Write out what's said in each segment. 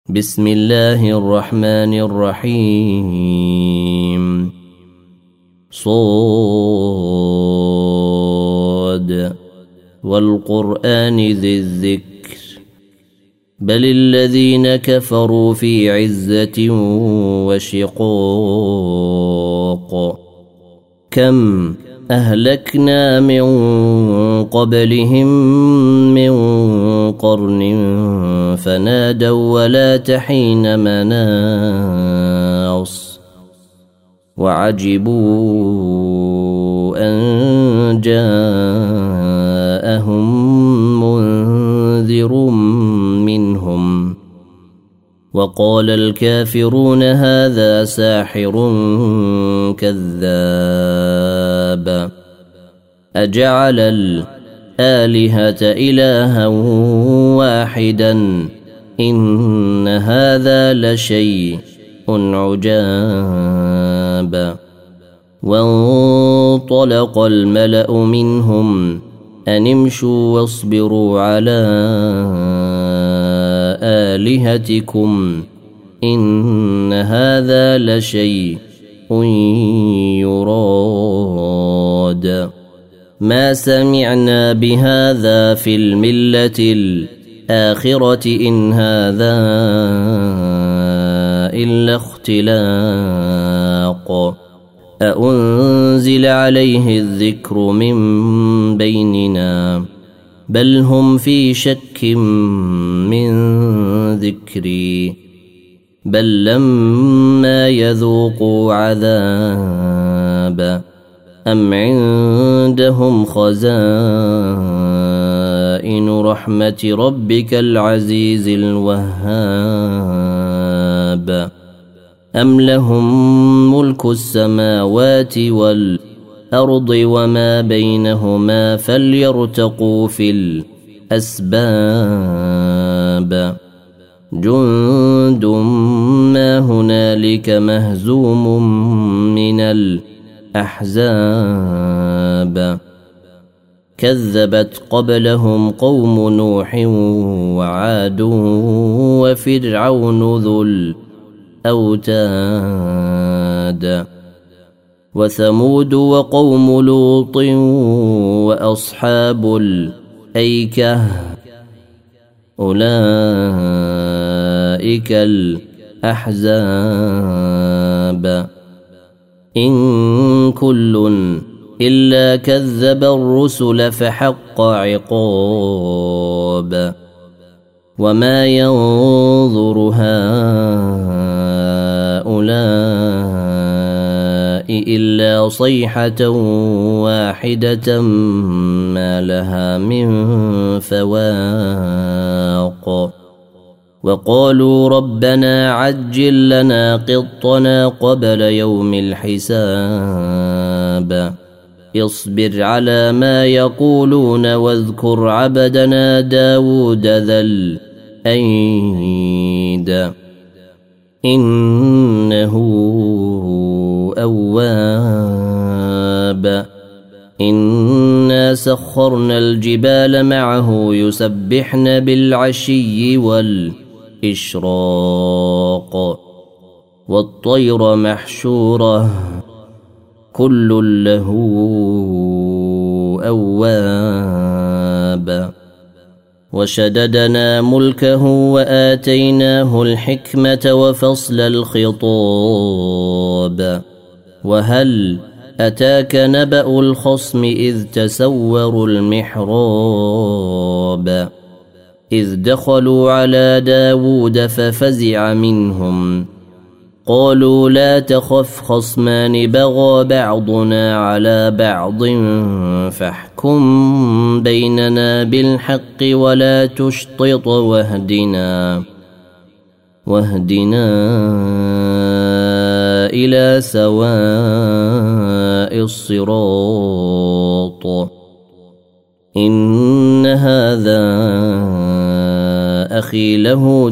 بسم الله الرحمن الرحيم صاد والقرآن ذي الذكر بل الذين كفروا في عزة وشقاق كم أهلكنا من قبلهم من قرن فنادوا ولا تحين مناص وعجبوا أن جاءهم منذر منهم وقال الكافرون هذا ساحر كذاب أجعل الآلهة إلها واحدا إن هذا لشيء عجاب وانطلق الملأ منهم أن امشوا واصبروا على آلهتكم إن هذا لشيء يراد ما سمعنا بهذا في الملة الآخرة إن هذا إلا اختلاق أأنزل عليه الذكر من بيننا بل هم في شك من ذكري بل لما يذوقوا عذاب أم عندهم خزائن رحمة ربك العزيز الوهاب أم لهم ملك السماوات والأرض وما بينهما فليرتقوا في الأسباب جند ما هنالك مهزوم من الأحزاب كذبت قبلهم قوم نوح وعاد وفرعون ذو الأوتاد وثمود وقوم لوط وأصحاب الأيكة أولئك الأحزاب إن كل إلا كذب الرسل فحق عقاب وما ينظر هؤلاء إلا صيحة واحدة ما لها من فواق وقالوا ربنا عجل لنا قطنا قبل يوم الحساب اصبر على ما يقولون واذكر عبدنا داود ذا الأيد إنه أواب إنا سخرنا الجبال معه يسبحن بالعشي والإشراق والطير محشورة كل له أواب وشددنا ملكه وآتيناه الحكمة وفصل الخطاب وهل أتاك نبأ الخصم إذ تسوروا المحراب إذ دخلوا على داود ففزع منهم قالوا لا تخف خصمان بغى بعضنا على بعض فاحكم بيننا بالحق ولا تشطط واهدنا إلى سواء الصراط إن هذا أخي له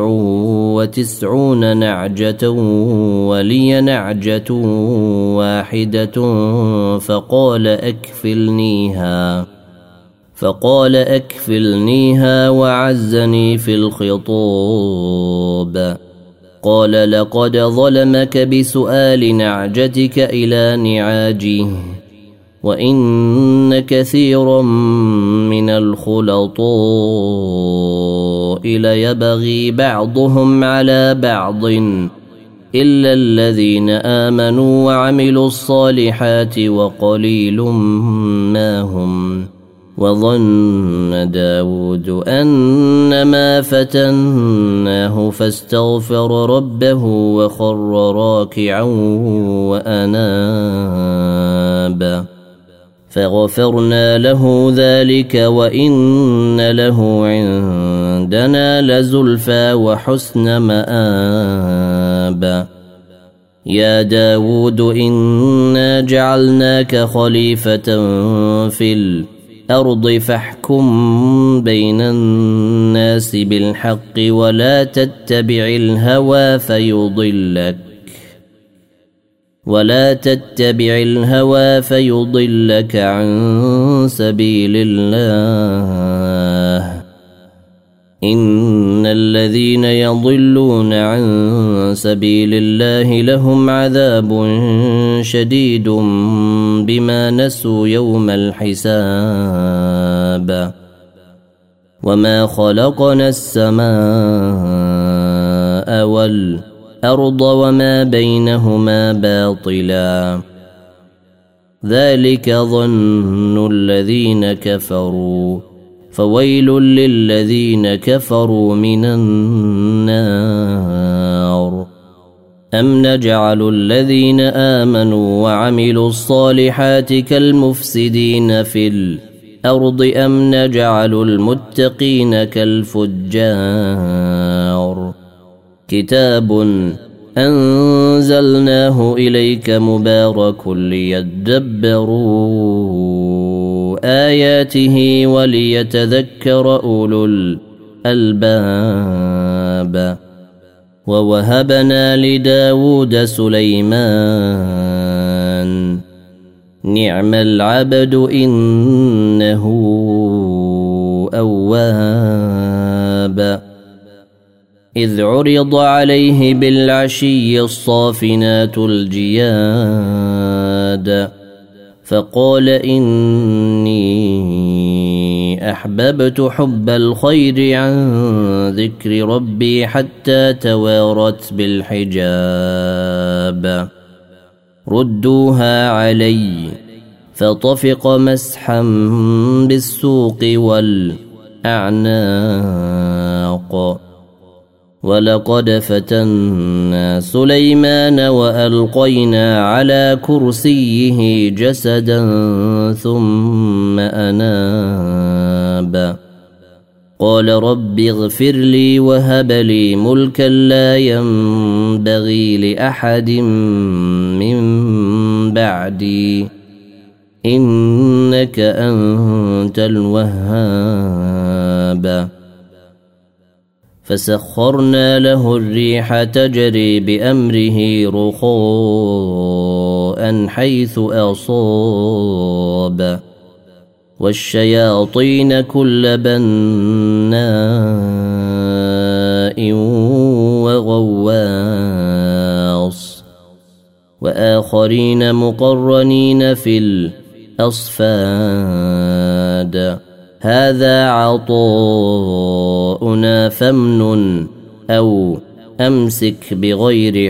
99 نعجة ولي نعجة واحدة فقال أكفلنيها فقال أكفلنيها وعزني في الخطاب. قال لقد ظلمك بسؤال نعجتك إلى نعاجه وإن كثيرا من الخلطاء ليبغي بعضهم على بعض إلا الذين آمنوا وعملوا الصالحات وقليل ما هم. وظن داود أنما فتناه فاستغفر ربه وخر راكعا وأناب فغفرنا له ذلك وإن له عندنا لزلفى وحسن مآب. يا داود إنا جعلناك خليفة في الأرض فاحكم بين الناس بالحق ولا تتبع الهوى فيضلك عن سبيل الله. إن الذين يضلون عن سبيل الله لهم عذاب شديد بما نسوا يوم الحساب. وما خلقنا السماء والأرض وما بينهما باطلا ذلك ظن الذين كفروا فويل للذين كفروا من النار. أم نجعل الذين آمنوا وعملوا الصالحات كالمفسدين في الأرض أم نجعل المتقين كالفجار. كتاب أنزلناه إليك مبارك ليدبروا آياته وليتذكر أولو الألباب. ووهبنا لداود سليمان نعم العبد إنه أواب. إذ عرض عليه بالعشي الصافنات الجياد فقال إني أحببت حب الخير عن ذكر ربي حتى توارت بالحجاب. ردوها علي فطفق مسحا بالسوق والأعناق. ولقد فتنا سليمان وألقينا على كرسيه جسدا ثم أناب. قال رب اغفر لي وهب لي ملكا لا ينبغي لأحد من بعدي إنك أنت الوهاب. فسخرنا له الريح تجري بأمره رخاء حيث أصاب والشياطين كل بناء وغواص وآخرين مقرنين في الأصفاد. هذا عطاؤنا فامنن أو أمسك بغير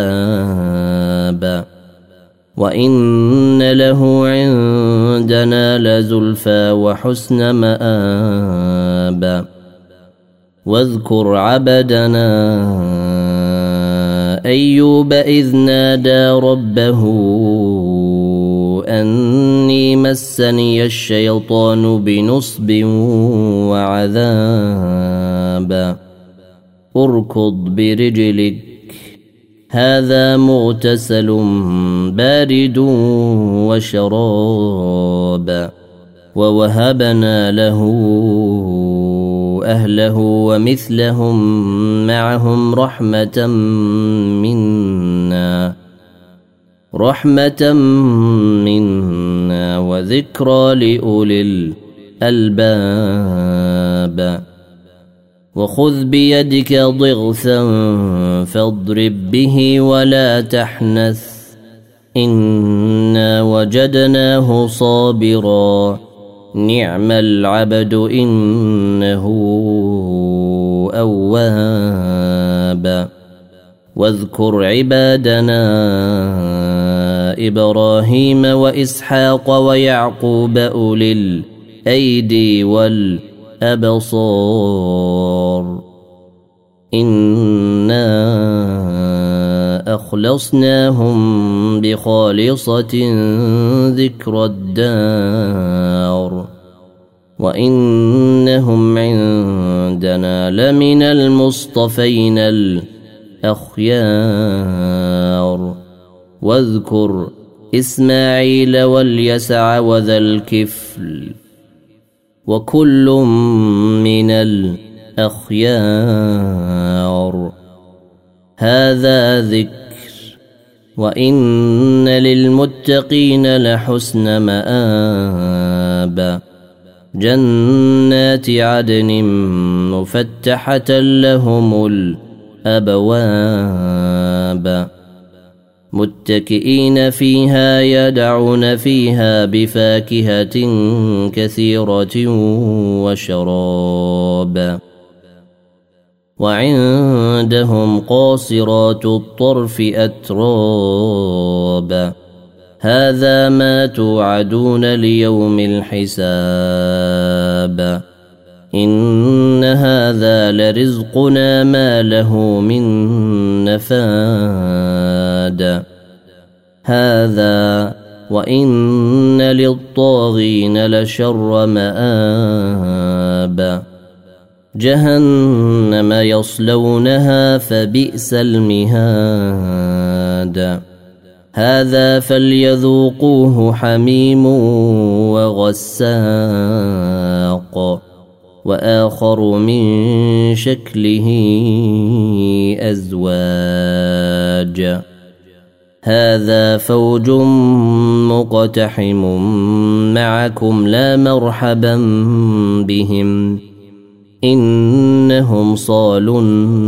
حساب. وإن له عندنا لزلفى وحسن مآب. واذكر عبدنا أيوب إذ نادى ربه أني مسني الشيطان بنصب وعذاب. اركض برجلك هذا مغتسل بارد وشراب. ووهبنا له أهله ومثلهم معهم رحمة منا وذكرى لأولي الألباب وخذ بيدك ضغثا فاضرب به ولا تحنث إنا وجدناه صابرا نعم العبد إنه أواب واذكر عبادنا إبراهيم وإسحاق ويعقوب أولي الأيدي والأبصار إنا أخلصناهم بخالصة ذكر الدار وإنهم عندنا لمن المصطفين الأخيار واذكر إسماعيل واليسع وذا الكفل وكل من الأخيار هذا ذكر وإن للمتقين لحسن مآب جنات عدن مفتحة لهم الأبواب متكئين فيها يدعون فيها بفاكهة كثيرة وشراب وعندهم قاصرات الطرف أتراب هذا ما توعدون ليوم الحساب إن هذا لرزقنا ما له من نفاد هذا وإن للطاغين لشر مآب جهنم يصلونها فبئس المهاد هذا فليذوقوه حميم وغساق وآخر من شكله أزواج هذا فوج مقتحم معكم لا مرحبا بهم إنهم صالوا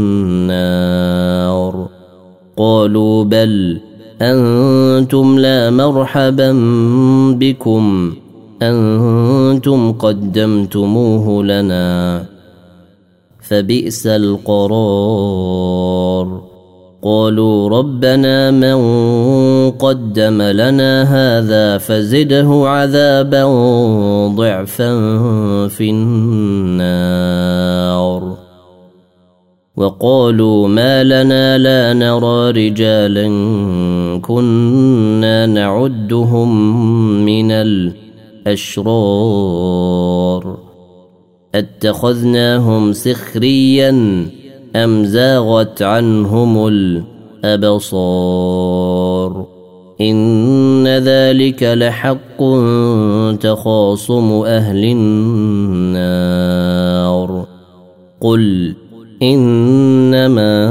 النار قالوا بل أنتم لا مرحبا بكم أنتم قدمتموه لنا فبئس القرار قالوا ربنا من قدم لنا هذا فزده عذابا ضعفا في النار وقالوا ما لنا لا نرى رجالا كنا نعدهم من الأشرار اتخذناهم سخريا أم زاغت عنهم الأبصار إن ذلك لحق تخاصم أهل النار قل إنما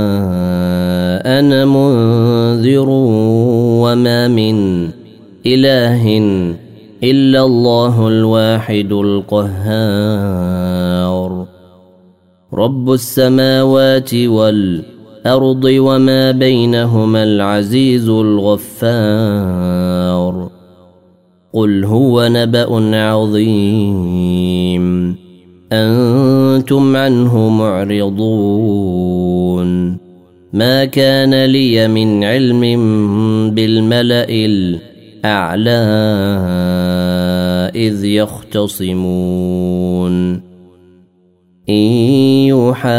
أنا منذر وما من إله إلا الله الواحد القهار رب السماوات والأرض وما بينهما العزيز الغفار قل هو نبأ عظيم أنتم عنه معرضون ما كان لي من علم بالملأ الأعلى إذ يختصمون إن يوحى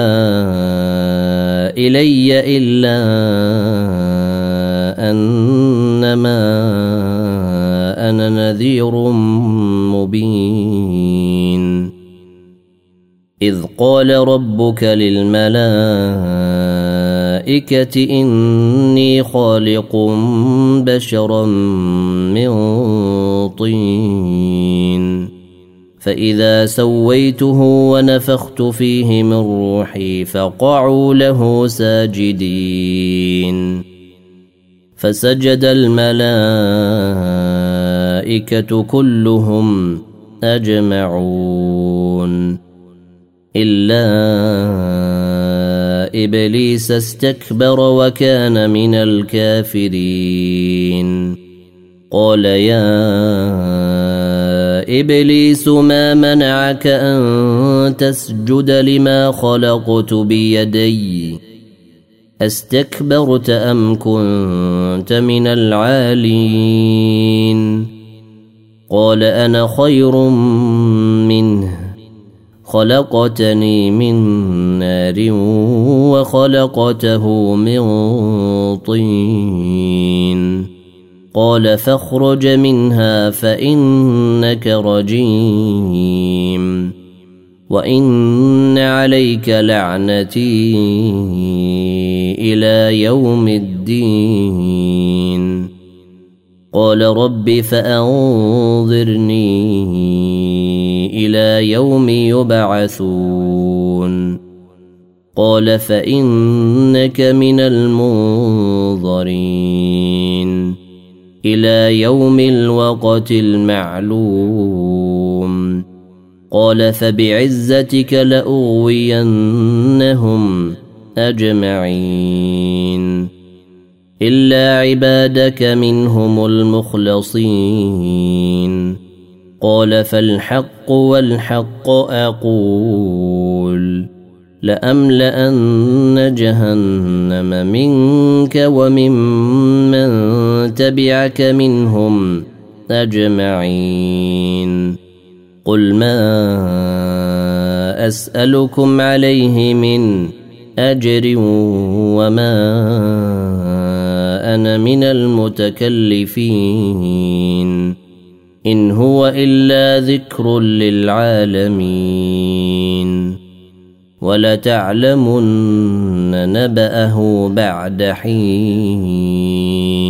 إلي إلا أنما أنا نذير مبين إذ قال ربك للملائكة إني خالق بشرا من طين فإذا سويته ونفخت فيه من روحي فقعوا له ساجدين فسجد الملائكة كلهم أجمعون إلا إبليس استكبر وكان من الكافرين قال يا إبليس ما منعك أن تسجد لما خلقت بيدي أستكبرت أم كنت من العالين قال أنا خير منه خلقتني من نار وخلقته من طين قال فاخرج منها فإنك رجيم وإن عليك لعنتي إلى يوم الدين قال رب فأنظرني إلى يوم يبعثون قال فإنك من المنظرين إلى يوم الوقت المعلوم قال فبعزتك لأغوينهم أجمعين إلا عبادك منهم المخلصين قال فالحق والحق أقول لأملأن جهنم منك وممن تبعك منهم أجمعين قل ما أسألكم عليه من أجر وما أنا من المتكلفين إن هو إلا ذكر للعالمين ولتعلمن نبأه بعد حين